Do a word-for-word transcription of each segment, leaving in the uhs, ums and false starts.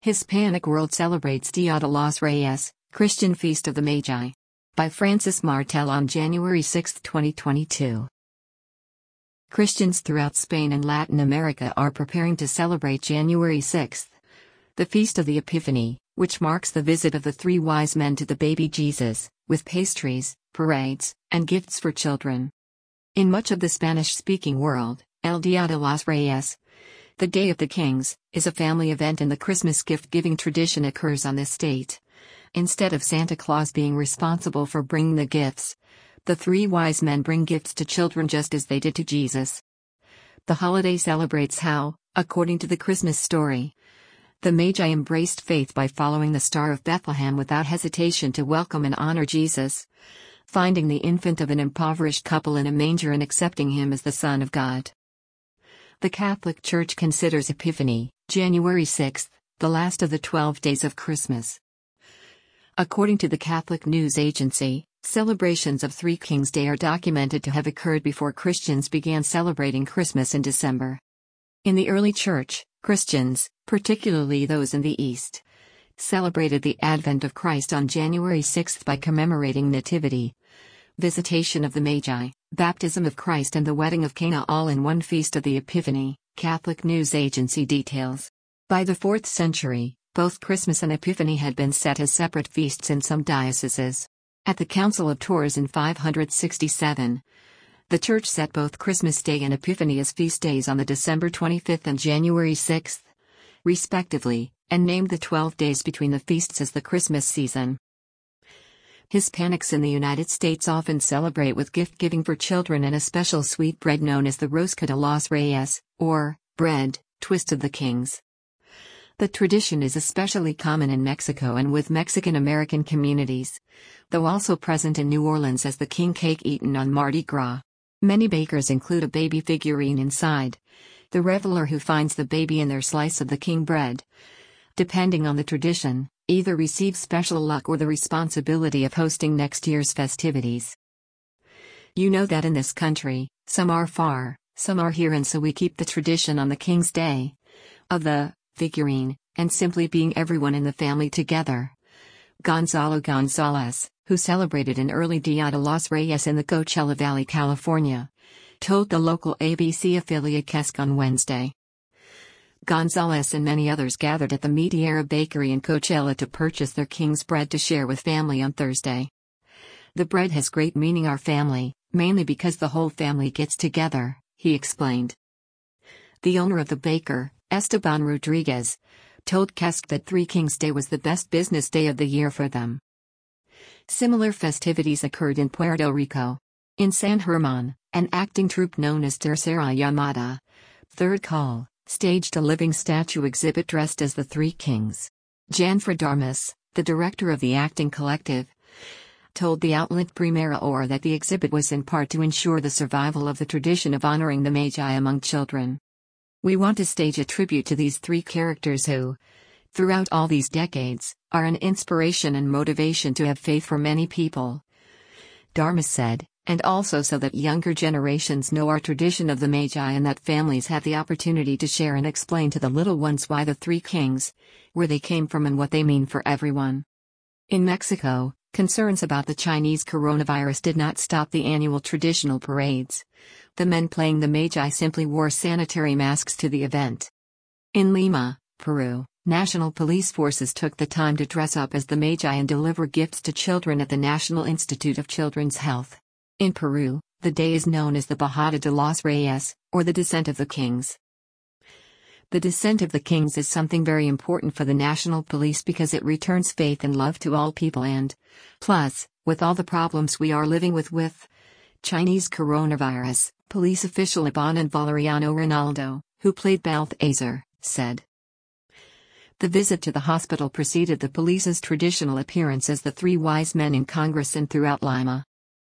Hispanic world celebrates Dia de los Reyes, Christian Feast of the Magi. By Francis Martel on January sixth, twenty twenty-two. Christians throughout Spain and Latin America are preparing to celebrate January sixth, the Feast of the Epiphany, which marks the visit of the three wise men to the baby Jesus, with pastries, parades, and gifts for children. In much of the Spanish-speaking world, El Dia de los Reyes, the Day of the Kings, is a family event, and the Christmas gift-giving tradition occurs on this date. Instead of Santa Claus being responsible for bringing the gifts, the three wise men bring gifts to children just as they did to Jesus. The holiday celebrates how, according to the Christmas story, the Magi embraced faith by following the Star of Bethlehem without hesitation to welcome and honor Jesus, finding the infant of an impoverished couple in a manger and accepting him as the Son of God. The Catholic Church considers Epiphany, January sixth, the last of the twelve days of Christmas. According to the Catholic News Agency, celebrations of Three Kings Day are documented to have occurred before Christians began celebrating Christmas in December. In the early Church, Christians, particularly those in the East, celebrated the advent of Christ on January sixth by commemorating Nativity, Visitation of the Magi, Baptism of Christ, and the Wedding of Cana, all in one feast of the Epiphany, Catholic News Agency details. By the fourth century, both Christmas and Epiphany had been set as separate feasts in some dioceses. At the Council of Tours in five hundred sixty-seven, the Church set both Christmas Day and Epiphany as feast days on the December twenty-fifth and January sixth, respectively, and named the twelve days between the feasts as the Christmas season. Hispanics in the United States often celebrate with gift-giving for children and a special sweet bread known as the Rosca de los Reyes, or bread twist of the kings. The tradition is especially common in Mexico and with Mexican-American communities, though also present in New Orleans as the king cake eaten on Mardi Gras. Many bakers include a baby figurine inside, the reveler who finds the baby in their slice of the king bread, depending on the tradition, either receives special luck or the responsibility of hosting next year's festivities. You know that in this country, some are far, some are here, and so we keep the tradition on the King's Day of the figurine, and simply being everyone in the family together. Gonzalo Gonzalez, who celebrated an early Dia de los Reyes in the Coachella Valley, California, told the local A B C affiliate Kesk on Wednesday. Gonzalez and many others gathered at the Meteora Bakery in Coachella to purchase their king's bread to share with family on Thursday. The bread has great meaning our family, mainly because the whole family gets together, he explained. The owner of the baker, Esteban Rodriguez, told Kesk that Three Kings Day was the best business day of the year for them. Similar festivities occurred in Puerto Rico. In San Germán, an acting troupe known as Tercera Llamada, Third Call, staged a living statue exhibit dressed as the Three Kings. Janfred Darmas, the director of the acting collective, told the outlet Primera Hora that the exhibit was in part to ensure the survival of the tradition of honoring the Magi among children. We want to stage a tribute to these three characters who, throughout all these decades, are an inspiration and motivation to have faith for many people, Darmas said, and also so that younger generations know our tradition of the Magi and that families have the opportunity to share and explain to the little ones why the three kings, where they came from and what they mean for everyone. In Mexico, concerns about the Chinese coronavirus did not stop the annual traditional parades. The men playing the Magi simply wore sanitary masks to the event. In Lima, Peru, national police forces took the time to dress up as the Magi and deliver gifts to children at the National Institute of Children's Health. In Peru, the day is known as the Bajada de los Reyes, or the Descent of the Kings. The Descent of the Kings is something very important for the national police because it returns faith and love to all people and, plus, with all the problems we are living with with Chinese coronavirus, police official Iban Valeriano Ronaldo, who played Balthazar, said. The visit to the hospital preceded the police's traditional appearance as the three wise men in Congress and throughout Lima.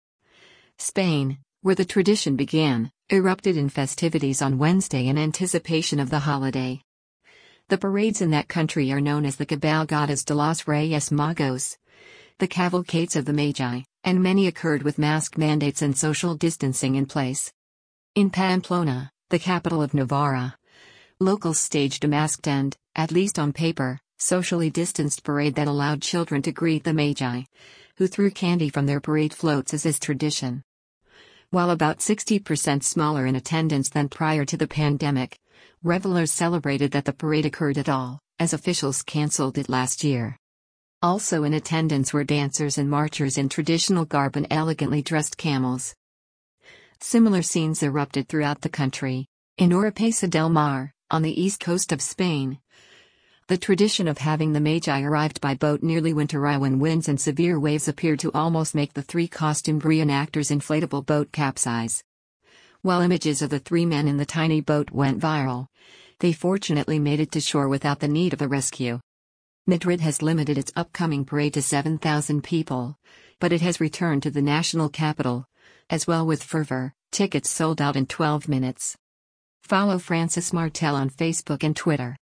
Spain, where the tradition began, erupted in festivities on Wednesday in anticipation of the holiday. The parades in that country are known as the Cabalgatas de los Reyes Magos, the cavalcades of the Magi, and many occurred with mask mandates and social distancing in place. In Pamplona, the capital of Navarra, locals staged a masked and, at least on paper, socially distanced parade that allowed children to greet the Magi, who threw candy from their parade floats as is tradition. While about sixty percent smaller in attendance than prior to the pandemic, revelers celebrated that the parade occurred at all, as officials canceled it last year. Also in attendance were dancers and marchers in traditional garb and elegantly dressed camels. Similar scenes erupted throughout the country. In Oropesa del Mar, on the east coast of Spain, the tradition of having the Magi arrived by boat nearly winter when winds and severe waves appeared to almost make the three costumed reenactors' inflatable boat capsize. While images of the three men in the tiny boat went viral, they fortunately made it to shore without the need of a rescue. Madrid has limited its upcoming parade to seven thousand people, but it has returned to the national capital, as well with fervor. Tickets sold out in twelve minutes. Follow Francis Martel on Facebook and Twitter.